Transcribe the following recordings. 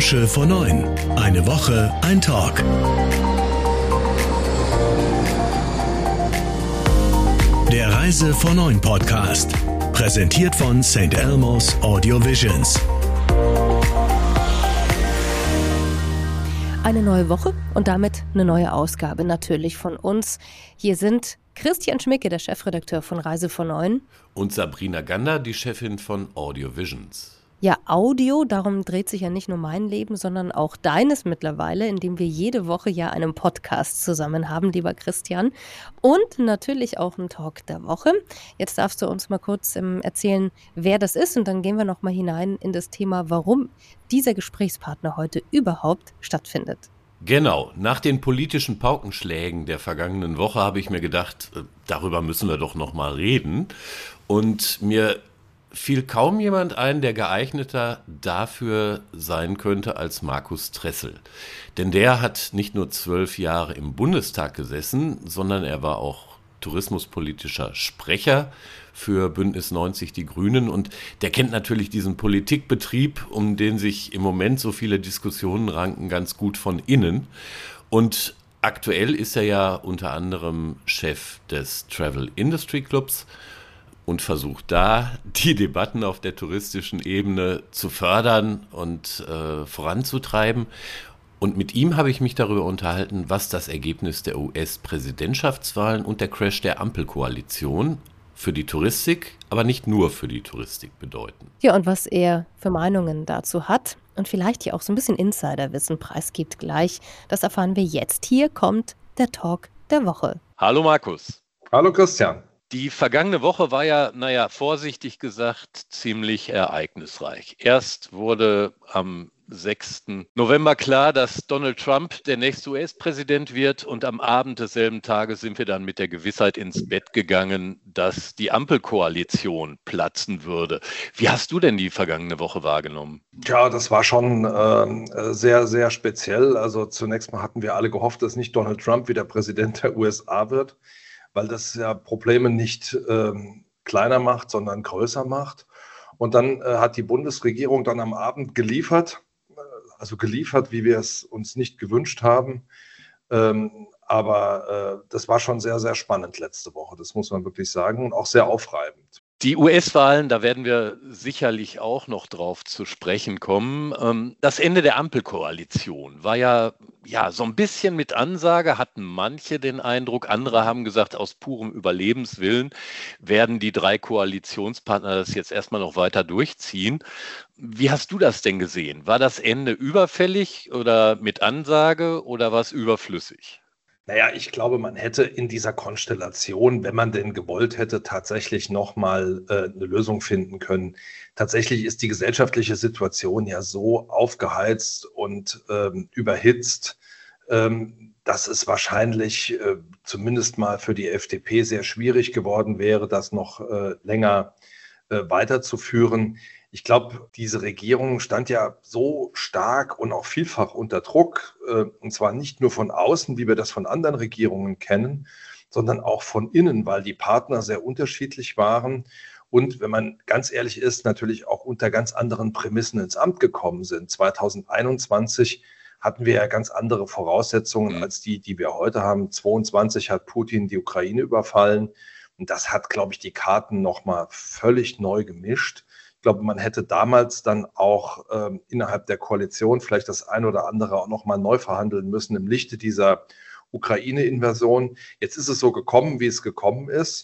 Branche vor 9. Eine Woche, ein Talk. Der Reise vor 9 Podcast. Präsentiert von St. Elmo's Audio Visions. Eine neue Woche und damit eine neue Ausgabe natürlich von uns. Hier sind Christian Schmicke, der Chefredakteur von Reise vor 9. Und Sabrina Gander, die Chefin von Audio Visions. Ja, Audio, darum dreht sich ja nicht nur mein Leben, sondern auch deines mittlerweile, indem wir jede Woche ja einen Podcast zusammen haben, lieber Christian. Und natürlich auch einen Talk der Woche. Jetzt darfst du uns mal kurz erzählen, wer das ist. Und dann gehen wir noch mal hinein in das Thema, warum dieser Gesprächspartner heute überhaupt stattfindet. Genau, nach den politischen Paukenschlägen der vergangenen Woche habe ich mir gedacht, darüber müssen wir doch noch mal reden. Und mir fiel kaum jemand ein, der geeigneter dafür sein könnte als Markus Tressel. Denn der hat nicht nur 12 Jahre im Bundestag gesessen, sondern er war auch tourismuspolitischer Sprecher für Bündnis 90 Die Grünen. Und der kennt natürlich diesen Politikbetrieb, um den sich im Moment so viele Diskussionen ranken, ganz gut von innen. Und aktuell ist er ja unter anderem Chef des Travel Industry Clubs und versucht da, die Debatten auf der touristischen Ebene zu fördern und voranzutreiben. Und mit ihm habe ich mich darüber unterhalten, was das Ergebnis der US-Präsidentschaftswahlen und der Crash der Ampelkoalition für die Touristik, aber nicht nur für die Touristik bedeuten. Ja, und was er für Meinungen dazu hat und vielleicht hier auch so ein bisschen Insiderwissen preisgibt gleich, das erfahren wir jetzt. Hier kommt der Talk der Woche. Hallo Markus. Hallo Christian. Die vergangene Woche war ja, vorsichtig gesagt, ziemlich ereignisreich. Erst wurde am 6. November klar, dass Donald Trump der nächste US-Präsident wird, und am Abend desselben Tages sind wir dann mit der Gewissheit ins Bett gegangen, dass die Ampelkoalition platzen würde. Wie hast du denn die vergangene Woche wahrgenommen? Ja, das war schon sehr, sehr speziell. Also zunächst mal hatten wir alle gehofft, dass nicht Donald Trump wieder Präsident der USA wird, weil das ja Probleme nicht kleiner macht, sondern größer macht. Und dann hat die Bundesregierung dann am Abend geliefert, wie wir es uns nicht gewünscht haben. Aber das war schon sehr, sehr spannend letzte Woche, das muss man wirklich sagen, und auch sehr aufreibend. Die US-Wahlen, da werden wir sicherlich auch noch drauf zu sprechen kommen. Das Ende der Ampelkoalition war ja so ein bisschen mit Ansage, hatten manche den Eindruck, andere haben gesagt, aus purem Überlebenswillen werden die 3 Koalitionspartner das jetzt erstmal noch weiter durchziehen. Wie hast du das denn gesehen? War das Ende überfällig oder mit Ansage oder war es überflüssig? Naja, ich glaube, man hätte in dieser Konstellation, wenn man denn gewollt hätte, tatsächlich nochmal eine Lösung finden können. Tatsächlich ist die gesellschaftliche Situation ja so aufgeheizt und überhitzt, dass es wahrscheinlich zumindest mal für die FDP sehr schwierig geworden wäre, das noch länger weiterzuführen. Ich glaube, diese Regierung stand ja so stark und auch vielfach unter Druck, und zwar nicht nur von außen, wie wir das von anderen Regierungen kennen, sondern auch von innen, weil die Partner sehr unterschiedlich waren und, wenn man ganz ehrlich ist, natürlich auch unter ganz anderen Prämissen ins Amt gekommen sind. 2021 hatten wir ja ganz andere Voraussetzungen als die wir heute haben. 2022 hat Putin die Ukraine überfallen, und das hat, glaube ich, die Karten nochmal völlig neu gemischt. Ich glaube, man hätte damals dann auch innerhalb der Koalition vielleicht das ein oder andere auch nochmal neu verhandeln müssen im Lichte dieser Ukraine-Invasion. Jetzt ist es so gekommen, wie es gekommen ist.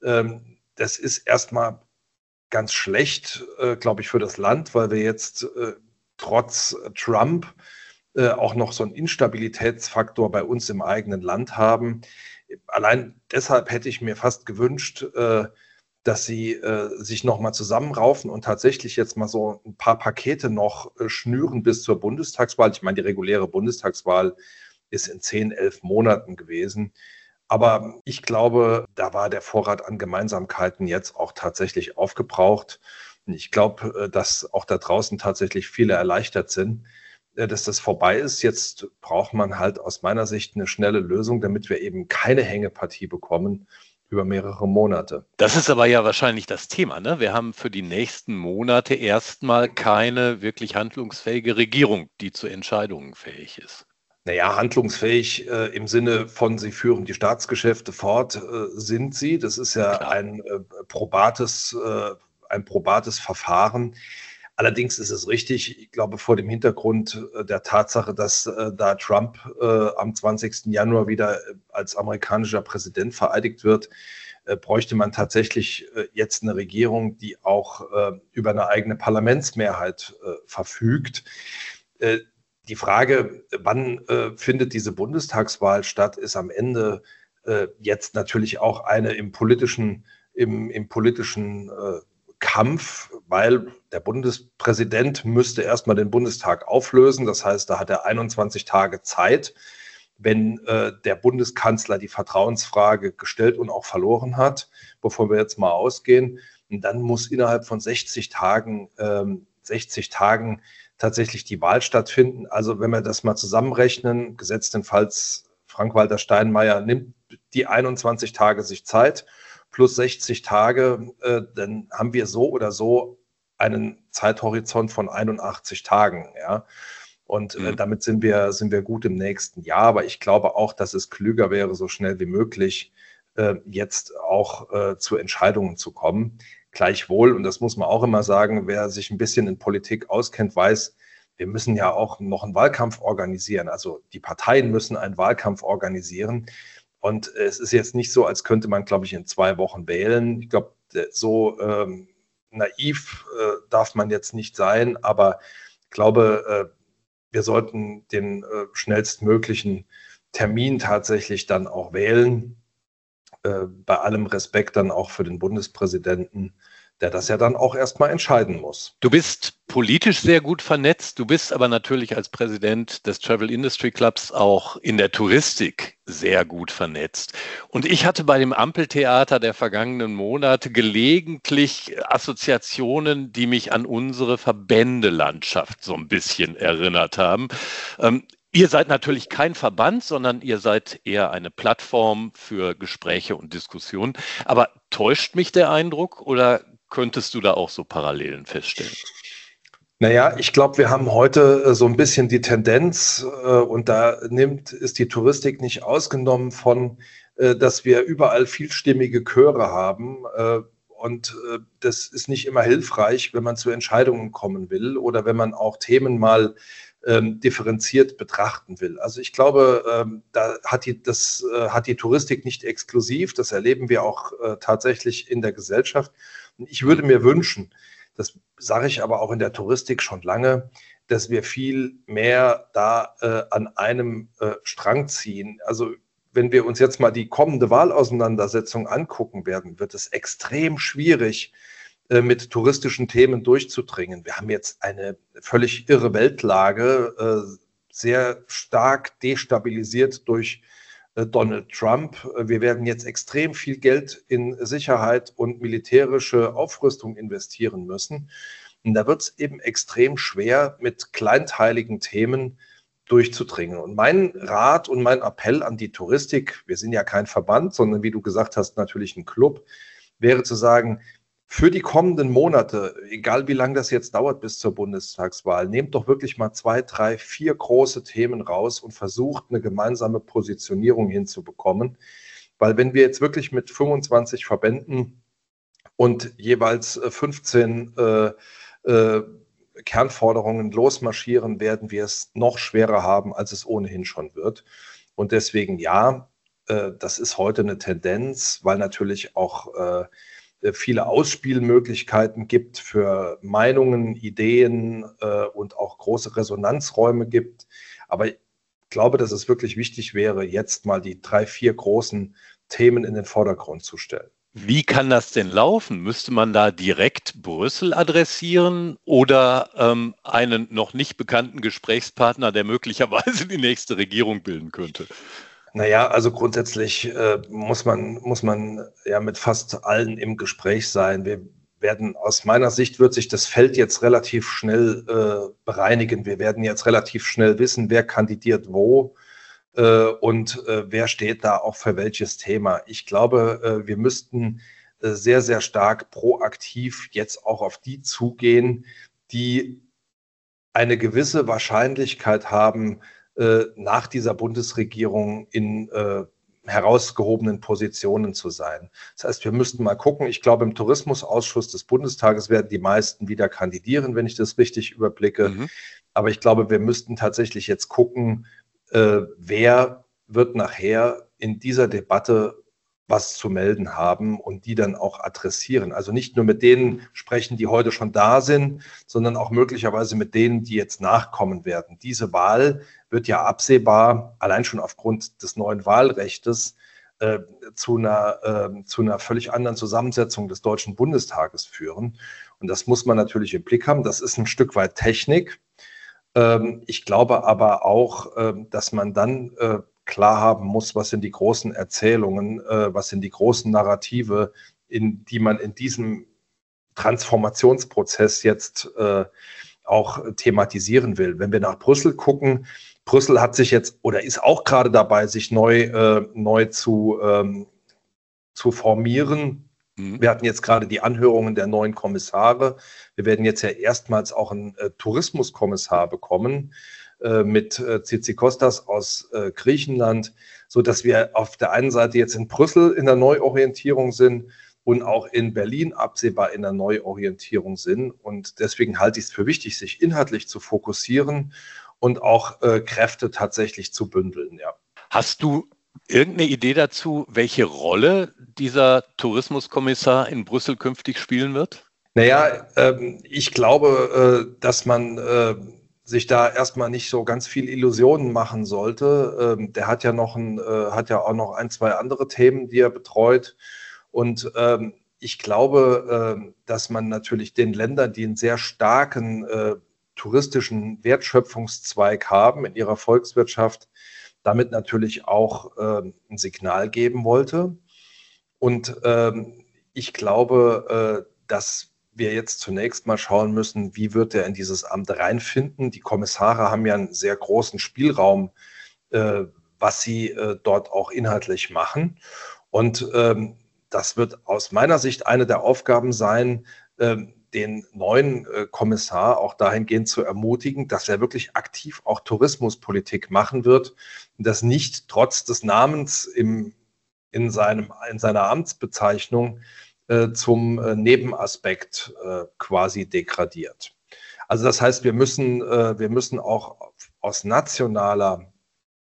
Das ist erstmal ganz schlecht, glaube ich, für das Land, weil wir jetzt trotz Trump auch noch so einen Instabilitätsfaktor bei uns im eigenen Land haben. Allein deshalb hätte ich mir fast gewünscht, dass sie sich nochmal zusammenraufen und tatsächlich jetzt mal so ein paar Pakete noch schnüren bis zur Bundestagswahl. Ich meine, die reguläre Bundestagswahl ist in 10, 11 Monaten gewesen. Aber ich glaube, da war der Vorrat an Gemeinsamkeiten jetzt auch tatsächlich aufgebraucht. Und ich glaube, dass auch da draußen tatsächlich viele erleichtert sind, dass das vorbei ist. Jetzt braucht man halt aus meiner Sicht eine schnelle Lösung, damit wir eben keine Hängepartie bekommen über mehrere Monate. Das ist aber ja wahrscheinlich das Thema, ne? Wir haben für die nächsten Monate erstmal keine wirklich handlungsfähige Regierung, die zu Entscheidungen fähig ist. Naja, handlungsfähig im Sinne von, sie führen die Staatsgeschäfte fort, sind sie. Das ist ja Klar. ein probates Verfahren. Allerdings ist es richtig, ich glaube, vor dem Hintergrund der Tatsache, dass da Trump am 20. Januar wieder als amerikanischer Präsident vereidigt wird, bräuchte man tatsächlich jetzt eine Regierung, die auch über eine eigene Parlamentsmehrheit verfügt. Die Frage, wann findet diese Bundestagswahl statt, ist am Ende jetzt natürlich auch eine im politischen Kampf, weil der Bundespräsident müsste erstmal den Bundestag auflösen. Das heißt, da hat er 21 Tage Zeit. Wenn der Bundeskanzler die Vertrauensfrage gestellt und auch verloren hat, bevor wir jetzt mal ausgehen, dann muss innerhalb von 60 Tagen tatsächlich die Wahl stattfinden. Also wenn wir das mal zusammenrechnen, gesetztenfalls Frank-Walter Steinmeier nimmt die 21 Tage sich Zeit, plus 60 Tage, dann haben wir so oder so einen Zeithorizont von 81 Tagen. Ja? Und damit sind wir gut im nächsten Jahr. Aber ich glaube auch, dass es klüger wäre, so schnell wie möglich jetzt auch zu Entscheidungen zu kommen. Gleichwohl, und das muss man auch immer sagen, wer sich ein bisschen in Politik auskennt, weiß, wir müssen ja auch noch einen Wahlkampf organisieren. Also die Parteien müssen einen Wahlkampf organisieren. Und es ist jetzt nicht so, als könnte man, glaube ich, in 2 Wochen wählen. Ich glaube, so naiv darf man jetzt nicht sein, aber ich glaube, wir sollten den schnellstmöglichen Termin tatsächlich dann auch wählen. Bei allem Respekt dann auch für den Bundespräsidenten, der das ja dann auch erstmal entscheiden muss. Du bist politisch sehr gut vernetzt, du bist aber natürlich als Präsident des Travel Industry Clubs auch in der Touristik sehr gut vernetzt. Und ich hatte bei dem Ampeltheater der vergangenen Monate gelegentlich Assoziationen, die mich an unsere Verbändelandschaft so ein bisschen erinnert haben. Ihr seid natürlich kein Verband, sondern ihr seid eher eine Plattform für Gespräche und Diskussionen. Aber täuscht mich der Eindruck oder könntest du da auch so Parallelen feststellen? Naja, ich glaube, wir haben heute so ein bisschen die Tendenz, und da ist die Touristik nicht ausgenommen von, dass wir überall vielstimmige Chöre haben. Und das ist nicht immer hilfreich, wenn man zu Entscheidungen kommen will oder wenn man auch Themen mal differenziert betrachten will. Also ich glaube, da hat die Touristik nicht exklusiv. Das erleben wir auch tatsächlich in der Gesellschaft. Und ich würde mir wünschen, das sage ich aber auch in der Touristik schon lange, dass wir viel mehr da an einem Strang ziehen. Also wenn wir uns jetzt mal die kommende Wahlauseinandersetzung angucken werden, wird es extrem schwierig, mit touristischen Themen durchzudringen. Wir haben jetzt eine völlig irre Weltlage, sehr stark destabilisiert durch Donald Trump. Wir werden jetzt extrem viel Geld in Sicherheit und militärische Aufrüstung investieren müssen. Und da wird es eben extrem schwer, mit kleinteiligen Themen durchzudringen. Und mein Rat und mein Appell an die Touristik, wir sind ja kein Verband, sondern wie du gesagt hast, natürlich ein Club, wäre zu sagen, für die kommenden Monate, egal wie lange das jetzt dauert bis zur Bundestagswahl, nehmt doch wirklich mal 2, 3, 4 große Themen raus und versucht, eine gemeinsame Positionierung hinzubekommen. Weil wenn wir jetzt wirklich mit 25 Verbänden und jeweils 15 Kernforderungen losmarschieren, werden wir es noch schwerer haben, als es ohnehin schon wird. Und deswegen ja, das ist heute eine Tendenz, weil natürlich auch viele Ausspielmöglichkeiten gibt für Meinungen, Ideen und auch große Resonanzräume gibt. Aber ich glaube, dass es wirklich wichtig wäre, jetzt mal die 3, 4 großen Themen in den Vordergrund zu stellen. Wie kann das denn laufen? Müsste man da direkt Brüssel adressieren oder einen noch nicht bekannten Gesprächspartner, der möglicherweise die nächste Regierung bilden könnte? Naja, also grundsätzlich muss man ja mit fast allen im Gespräch sein. Aus meiner Sicht wird sich das Feld jetzt relativ schnell bereinigen. Wir werden jetzt relativ schnell wissen, wer kandidiert wo. und wer steht da auch für welches Thema. Ich glaube, wir müssten sehr, sehr stark proaktiv jetzt auch auf die zugehen, die eine gewisse Wahrscheinlichkeit haben, nach dieser Bundesregierung in herausgehobenen Positionen zu sein. Das heißt, wir müssten mal gucken. Ich glaube, im Tourismusausschuss des Bundestages werden die meisten wieder kandidieren, wenn ich das richtig überblicke. Aber ich glaube, wir müssten tatsächlich jetzt gucken, wer wird nachher in dieser Debatte was zu melden haben und die dann auch adressieren. Also nicht nur mit denen sprechen, die heute schon da sind, sondern auch möglicherweise mit denen, die jetzt nachkommen werden. Diese Wahl wird ja absehbar, allein schon aufgrund des neuen Wahlrechtes, zu einer völlig anderen Zusammensetzung des Deutschen Bundestages führen. Und das muss man natürlich im Blick haben. Das ist ein Stück weit Technik. Ich glaube aber auch, dass man dann klar haben muss, was sind die großen Erzählungen, was sind die großen Narrative, die man in diesem Transformationsprozess jetzt auch thematisieren will. Wenn wir nach Brüssel gucken, Brüssel hat sich jetzt oder ist auch gerade dabei, sich neu zu formieren. Wir hatten jetzt gerade die Anhörungen der neuen Kommissare. Wir werden jetzt ja erstmals auch einen Tourismuskommissar bekommen mit Tzitzikostas aus Griechenland, sodass wir auf der einen Seite jetzt in Brüssel in der Neuorientierung sind und auch in Berlin absehbar in der Neuorientierung sind. Und deswegen halte ich es für wichtig, sich inhaltlich zu fokussieren und auch Kräfte tatsächlich zu bündeln. Ja. Hast du irgendeine Idee dazu, welche Rolle dieser Tourismuskommissar in Brüssel künftig spielen wird? Naja, ich glaube, dass man sich da erstmal nicht so ganz viel Illusionen machen sollte. Der hat ja auch noch ein, zwei andere Themen, die er betreut. Und ich glaube, dass man natürlich den Ländern, die einen sehr starken touristischen Wertschöpfungszweig haben in ihrer Volkswirtschaft, damit natürlich auch ein Signal geben wollte. Und ich glaube, dass wir jetzt zunächst mal schauen müssen, wie wird er in dieses Amt reinfinden. Die Kommissare haben ja einen sehr großen Spielraum, was sie dort auch inhaltlich machen. Und das wird aus meiner Sicht eine der Aufgaben sein, den neuen Kommissar auch dahingehend zu ermutigen, dass er wirklich aktiv auch Tourismuspolitik machen wird und das nicht trotz des Namens in seiner Amtsbezeichnung zum Nebenaspekt quasi degradiert. Also das heißt, wir müssen auch aus nationaler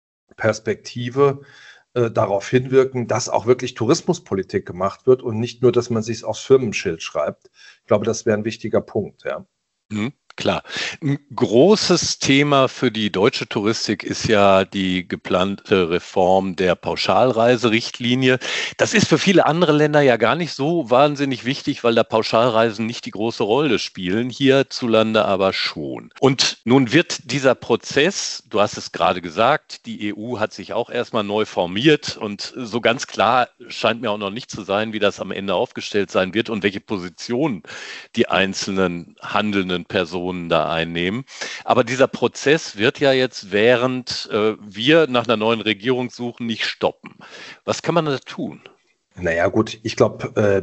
Perspektive darauf hinwirken, dass auch wirklich Tourismuspolitik gemacht wird und nicht nur, dass man sich aufs Firmenschild schreibt. Ich glaube, das wäre ein wichtiger Punkt, ja. Klar. Ein großes Thema für die deutsche Touristik ist ja die geplante Reform der Pauschalreiserichtlinie. Das ist für viele andere Länder ja gar nicht so wahnsinnig wichtig, weil da Pauschalreisen nicht die große Rolle spielen, hierzulande aber schon. Und nun wird dieser Prozess, du hast es gerade gesagt, die EU hat sich auch erstmal neu formiert und so ganz klar scheint mir auch noch nicht zu sein, wie das am Ende aufgestellt sein wird und welche Positionen die einzelnen handelnden Personen da einnehmen. Aber dieser Prozess wird ja jetzt, während wir nach einer neuen Regierung suchen, nicht stoppen. Was kann man da tun? Naja gut, ich glaube,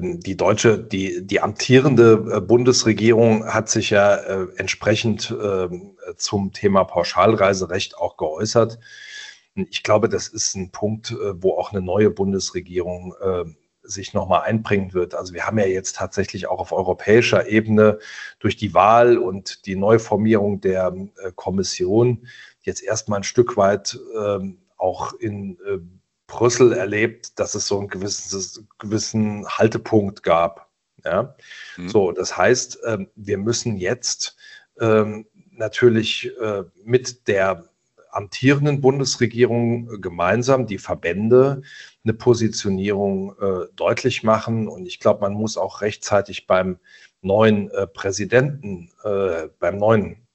die amtierende Bundesregierung hat sich ja entsprechend zum Thema Pauschalreiserecht auch geäußert. Ich glaube, das ist ein Punkt, wo auch eine neue Bundesregierung sich nochmal einbringen wird. Also wir haben ja jetzt tatsächlich auch auf europäischer Ebene durch die Wahl und die Neuformierung der Kommission jetzt erstmal ein Stück weit auch in Brüssel erlebt, dass es so einen gewissen Haltepunkt gab. Ja? So, das heißt, wir müssen jetzt natürlich mit der amtierenden Bundesregierung gemeinsam die Verbände eine Positionierung deutlich machen. Und ich glaube, man muss auch rechtzeitig beim neuen Präsidenten, beim neuen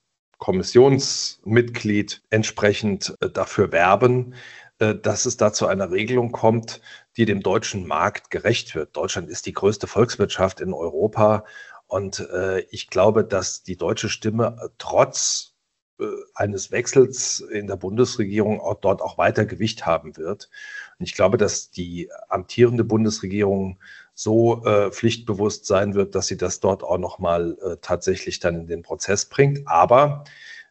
Kommissionsmitglied entsprechend dafür werben, dass es da zu einer Regelung kommt, die dem deutschen Markt gerecht wird. Deutschland ist die größte Volkswirtschaft in Europa und ich glaube, dass die deutsche Stimme trotz eines Wechsels in der Bundesregierung dort auch weiter Gewicht haben wird. Und ich glaube, dass die amtierende Bundesregierung so pflichtbewusst sein wird, dass sie das dort auch nochmal tatsächlich dann in den Prozess bringt. Aber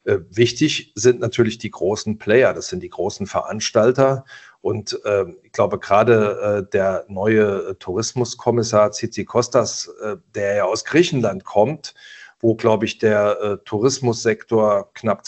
wichtig sind natürlich die großen Player, das sind die großen Veranstalter. Und ich glaube, gerade der neue Tourismuskommissar Tzitzikostas, der ja aus Griechenland kommt, wo, glaube ich, der Tourismussektor knapp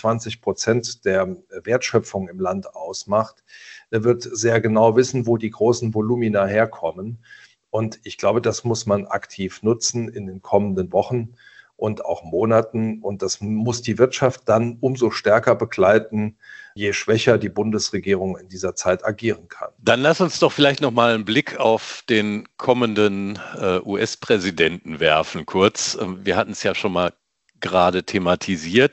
20% der Wertschöpfung im Land ausmacht, der wird sehr genau wissen, wo die großen Volumina herkommen. Und ich glaube, das muss man aktiv nutzen in den kommenden Wochen und auch Monaten. Und das muss die Wirtschaft dann umso stärker begleiten, je schwächer die Bundesregierung in dieser Zeit agieren kann. Dann lass uns doch vielleicht noch mal einen Blick auf den kommenden US-Präsidenten werfen, kurz. Wir hatten es ja schon mal gerade thematisiert.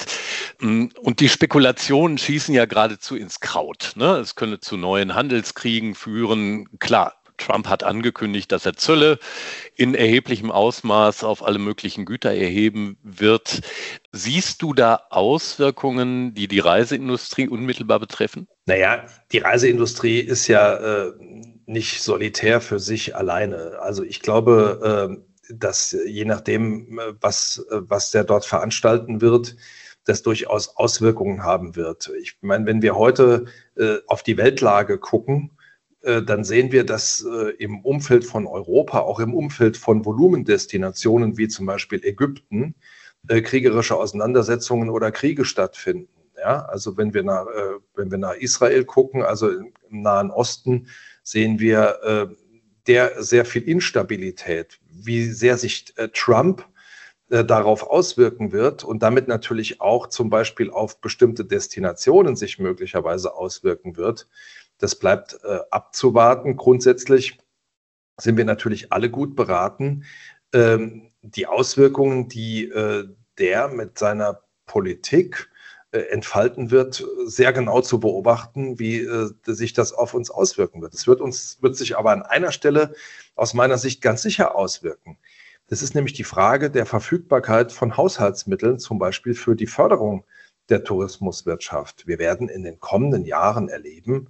Und die Spekulationen schießen ja geradezu ins Kraut, ne? Es könne zu neuen Handelskriegen führen. Klar, Trump hat angekündigt, dass er Zölle in erheblichem Ausmaß auf alle möglichen Güter erheben wird. Siehst du da Auswirkungen, die die Reiseindustrie unmittelbar betreffen? Naja, die Reiseindustrie ist ja nicht solitär für sich alleine. Also ich glaube, dass je nachdem, was der dort veranstalten wird, das durchaus Auswirkungen haben wird. Ich meine, wenn wir heute auf die Weltlage gucken, dann sehen wir, dass im Umfeld von Europa, auch im Umfeld von Volumendestinationen wie zum Beispiel Ägypten, kriegerische Auseinandersetzungen oder Kriege stattfinden. Ja, also wenn wir nach Israel gucken, also im Nahen Osten, sehen wir sehr viel Instabilität, wie sehr sich Trump darauf auswirken wird und damit natürlich auch zum Beispiel auf bestimmte Destinationen sich möglicherweise auswirken wird. Das bleibt abzuwarten. Grundsätzlich sind wir natürlich alle gut beraten, die Auswirkungen, die der mit seiner Politik entfalten wird, sehr genau zu beobachten, wie sich das auf uns auswirken wird. Es wird sich aber an einer Stelle aus meiner Sicht ganz sicher auswirken. Das ist nämlich die Frage der Verfügbarkeit von Haushaltsmitteln, zum Beispiel für die Förderung der Tourismuswirtschaft. Wir werden in den kommenden Jahren erleben,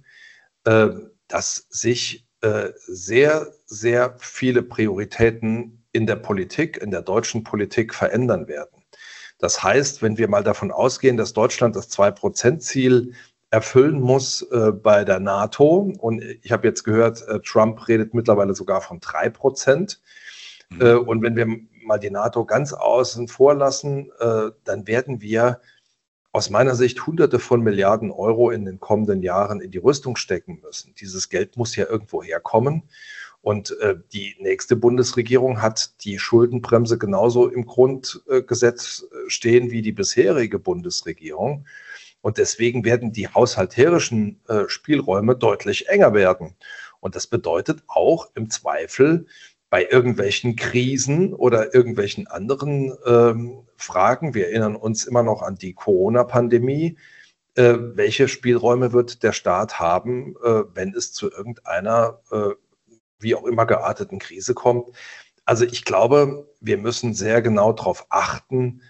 dass sich sehr, sehr viele Prioritäten in der Politik, in der deutschen Politik verändern werden. Das heißt, wenn wir mal davon ausgehen, dass Deutschland das 2%-Ziel erfüllen muss bei der NATO, und ich habe jetzt gehört, Trump redet mittlerweile sogar von 3%. Und wenn wir mal die NATO ganz außen vor lassen, dann werden wir aus meiner Sicht Hunderte von Milliarden Euro in den kommenden Jahren in die Rüstung stecken müssen. Dieses Geld muss ja irgendwo herkommen. Und die nächste Bundesregierung hat die Schuldenbremse genauso im Grundgesetz stehen wie die bisherige Bundesregierung. Und deswegen werden die haushalterischen Spielräume deutlich enger werden. Und das bedeutet auch im Zweifel bei irgendwelchen Krisen oder irgendwelchen anderen Fragen, wir erinnern uns immer noch an die Corona-Pandemie, welche Spielräume wird der Staat haben, wenn es zu irgendeiner wie auch immer gearteten Krise kommt. Also ich glaube, wir müssen sehr genau darauf achten,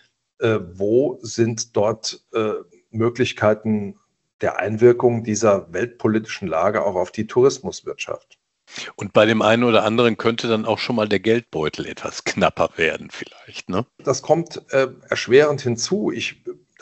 wo sind dort Möglichkeiten der Einwirkung dieser weltpolitischen Lage auch auf die Tourismuswirtschaft. Und bei dem einen oder anderen könnte dann auch schon mal der Geldbeutel etwas knapper werden vielleicht, ne? Das kommt erschwerend hinzu. Ich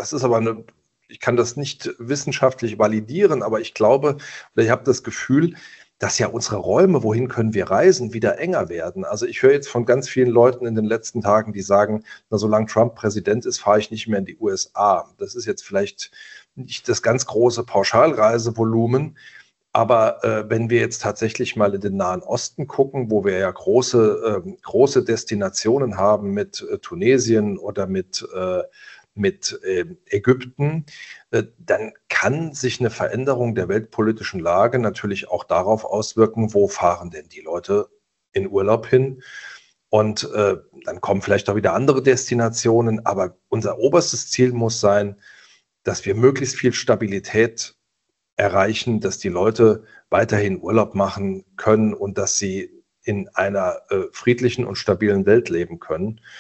kann das nicht wissenschaftlich validieren, aber ich glaube, oder ich habe das Gefühl, dass ja unsere Räume, wohin können wir reisen, wieder enger werden. Also ich höre jetzt von ganz vielen Leuten in den letzten Tagen, die sagen, na, solange Trump Präsident ist, fahre ich nicht mehr in die USA. Das ist jetzt vielleicht nicht das ganz große Pauschalreisevolumen, aber wenn wir jetzt tatsächlich mal in den Nahen Osten gucken, wo wir ja große Destinationen haben mit Tunesien oder mit Ägypten, dann kann sich eine Veränderung der weltpolitischen Lage natürlich auch darauf auswirken, wo fahren denn die Leute in Urlaub hin. Und dann kommen vielleicht auch wieder andere Destinationen. Aber unser oberstes Ziel muss sein, dass wir möglichst viel Stabilität erreichen, dass die Leute weiterhin Urlaub machen können und dass sie in einer friedlichen und stabilen Welt leben können.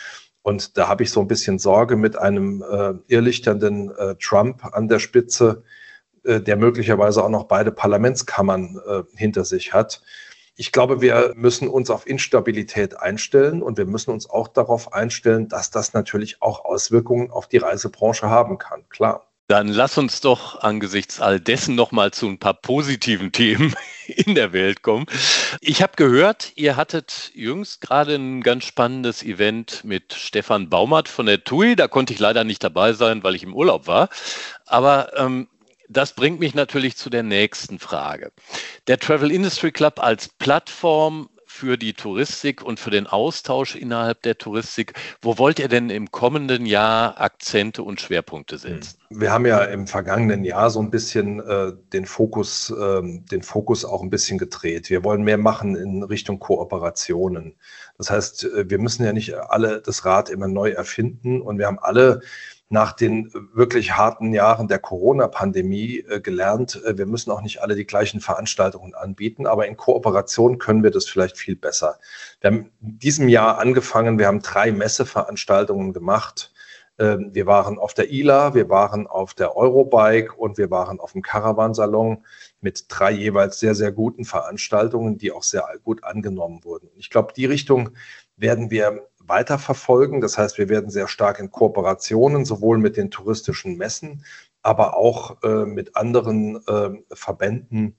Und da habe ich so ein bisschen Sorge mit einem irrlichternden Trump an der Spitze, der möglicherweise auch noch beide Parlamentskammern hinter sich hat. Ich glaube, wir müssen uns auf Instabilität einstellen und wir müssen uns auch darauf einstellen, dass das natürlich auch Auswirkungen auf die Reisebranche haben kann. Klar. Dann lass uns doch angesichts all dessen nochmal zu ein paar positiven Themen in der Welt kommen. Ich habe gehört, ihr hattet jüngst gerade ein ganz spannendes Event mit Stefan Baumert von der TUI. Da konnte ich leider nicht dabei sein, weil ich im Urlaub war. Aber das bringt mich natürlich zu der nächsten Frage. Der Travel Industry Club als Plattform für die Touristik und für den Austausch innerhalb der Touristik. Wo wollt ihr denn im kommenden Jahr Akzente und Schwerpunkte setzen? Wir haben ja im vergangenen Jahr so ein bisschen den Fokus auch ein bisschen gedreht. Wir wollen mehr machen in Richtung Kooperationen. Das heißt, wir müssen ja nicht alle das Rad immer neu erfinden und wir haben alle nach den wirklich harten Jahren der Corona-Pandemie gelernt, wir müssen auch nicht alle die gleichen Veranstaltungen anbieten, aber in Kooperation können wir das vielleicht viel besser. Wir haben in diesem Jahr angefangen, wir haben 3 Messeveranstaltungen gemacht. Wir waren auf der ILA, wir waren auf der Eurobike und wir waren auf dem Caravansalon mit 3 jeweils sehr, sehr guten Veranstaltungen, die auch sehr gut angenommen wurden. Ich glaube, die Richtung werden wir weiterverfolgen. Das heißt, wir werden sehr stark in Kooperationen, sowohl mit den touristischen Messen, aber auch mit anderen Verbänden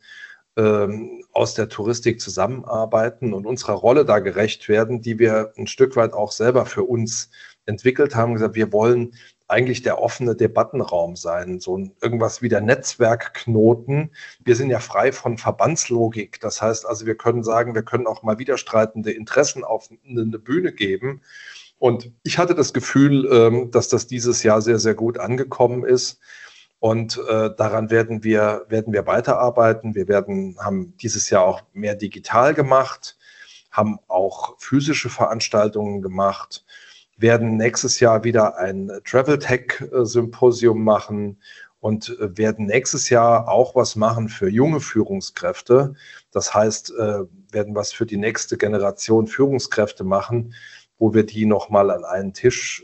aus der Touristik zusammenarbeiten und unserer Rolle da gerecht werden, die wir ein Stück weit auch selber für uns entwickelt haben. Gesagt, wir wollen eigentlich der offene Debattenraum sein, so irgendwas wie der Netzwerkknoten. Wir sind ja frei von Verbandslogik. Das heißt also, wir können sagen, wir können auch mal widerstreitende Interessen auf eine Bühne geben. Und ich hatte das Gefühl, dass das dieses Jahr sehr, sehr gut angekommen ist. Und daran werden wir weiterarbeiten. Haben dieses Jahr auch mehr digital gemacht, haben auch physische Veranstaltungen gemacht, werden nächstes Jahr wieder ein Travel Tech Symposium machen und werden nächstes Jahr auch was machen für junge Führungskräfte. Das heißt, werden was für die nächste Generation Führungskräfte machen, wo wir die nochmal an einen Tisch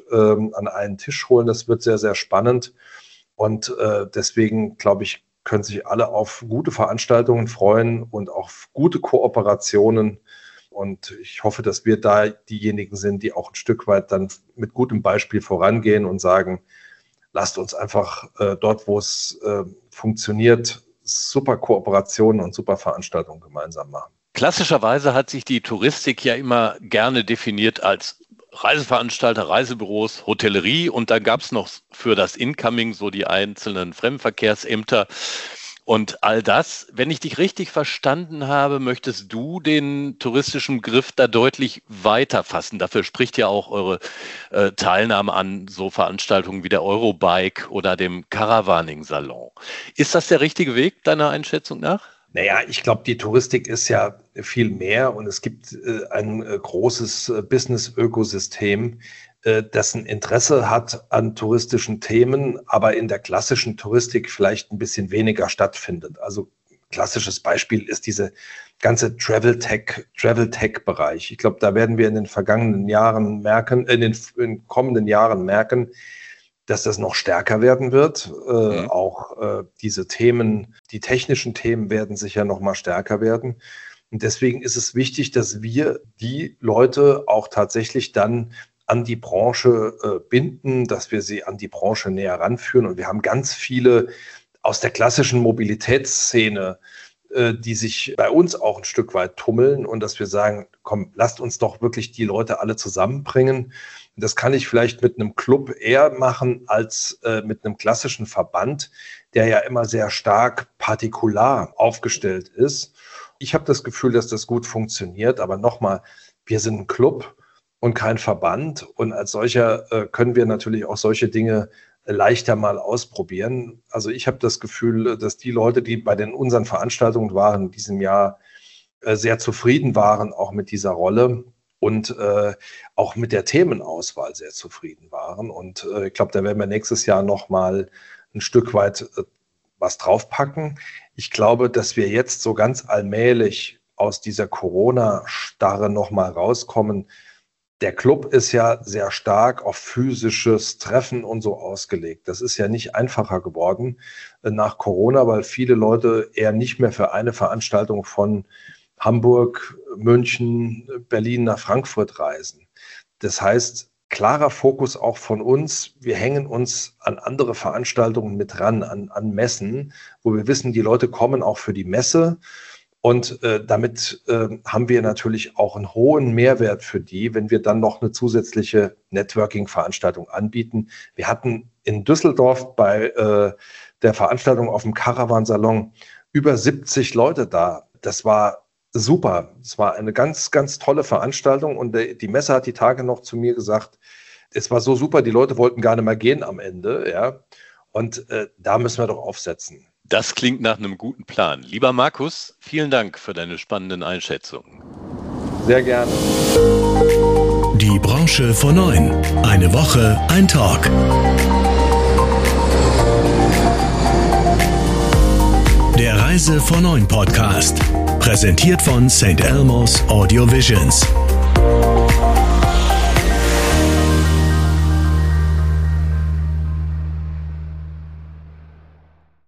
holen. Das wird sehr, sehr spannend. Und deswegen, glaube ich, können sich alle auf gute Veranstaltungen freuen und auf gute Kooperationen. Und ich hoffe, dass wir da diejenigen sind, die auch ein Stück weit dann mit gutem Beispiel vorangehen und sagen, lasst uns einfach dort, wo es funktioniert, super Kooperationen und super Veranstaltungen gemeinsam machen. Klassischerweise hat sich die Touristik ja immer gerne definiert als Reiseveranstalter, Reisebüros, Hotellerie und dann gab es noch für das Incoming so die einzelnen Fremdenverkehrsämter. Und all das, wenn ich dich richtig verstanden habe, möchtest du den touristischen Begriff da deutlich weiter fassen. Dafür spricht ja auch eure Teilnahme an so Veranstaltungen wie der Eurobike oder dem Caravaning-Salon. Ist das der richtige Weg deiner Einschätzung nach? Naja, ich glaube, die Touristik ist ja viel mehr und es gibt ein großes Business-Ökosystem, dessen Interesse hat an touristischen Themen, aber in der klassischen Touristik vielleicht ein bisschen weniger stattfindet. Also klassisches Beispiel ist diese ganze Travel-Tech-Bereich. Ich glaube, da werden wir in den vergangenen Jahren merken, in den kommenden Jahren merken, dass das noch stärker werden wird. Auch diese Themen, die technischen Themen werden sicher noch mal stärker werden. Und deswegen ist es wichtig, dass wir die Leute auch tatsächlich dann an die Branche binden, dass wir sie an die Branche näher ranführen. Und wir haben ganz viele aus der klassischen Mobilitätsszene, die sich bei uns auch ein Stück weit tummeln und dass wir sagen, komm, lasst uns doch wirklich die Leute alle zusammenbringen. Das kann ich vielleicht mit einem Club eher machen als mit einem klassischen Verband, der ja immer sehr stark partikular aufgestellt ist. Ich habe das Gefühl, dass das gut funktioniert, aber nochmal, wir sind ein Club und kein Verband und als solcher können wir natürlich auch solche Dinge leichter mal ausprobieren. Also ich habe das Gefühl, dass die Leute, die bei unseren Veranstaltungen waren in diesem Jahr, sehr zufrieden waren, auch mit dieser Rolle und auch mit der Themenauswahl sehr zufrieden waren. Und ich glaube, da werden wir nächstes Jahr noch mal ein Stück weit was draufpacken. Ich glaube, dass wir jetzt so ganz allmählich aus dieser Corona-Starre noch mal rauskommen. der Club ist ja sehr stark auf physisches Treffen und so ausgelegt. Das ist ja nicht einfacher geworden nach Corona, weil viele Leute eher nicht mehr für eine Veranstaltung von Hamburg, München, Berlin nach Frankfurt reisen. Das heißt, klarer Fokus auch von uns. Wir hängen uns an andere Veranstaltungen mit ran, an Messen, wo wir wissen, die Leute kommen auch für die Messe. Und damit haben wir natürlich auch einen hohen Mehrwert für die, wenn wir dann noch eine zusätzliche Networking-Veranstaltung anbieten. Wir hatten in Düsseldorf bei der Veranstaltung auf dem Caravan-Salon über 70 Leute da. Das war super. Es war eine ganz, ganz tolle Veranstaltung und die Messe hat die Tage noch zu mir gesagt, es war so super, die Leute wollten gar nicht mehr gehen am Ende. Ja. Und da müssen wir doch aufsetzen. Das klingt nach einem guten Plan. Lieber Markus, vielen Dank für deine spannenden Einschätzungen. Sehr gerne. Die Branche vor 9. Eine Woche, ein Talk. Der Reise vor 9 Podcast. Präsentiert von St. Elmo's Audio Visions.